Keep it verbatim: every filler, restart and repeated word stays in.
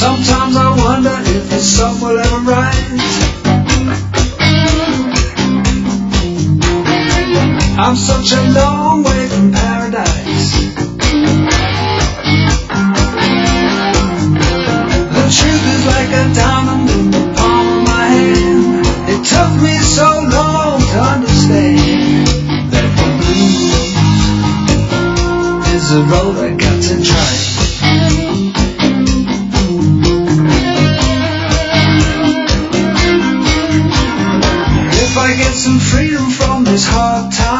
Sometimes I wonder if the sun will ever rise. I'm such a long way from paradise. The truth is like a diamond in the palm of my hand. It took me so long to understand that the blues is a road I got to try. If I get some freedom from this hard time,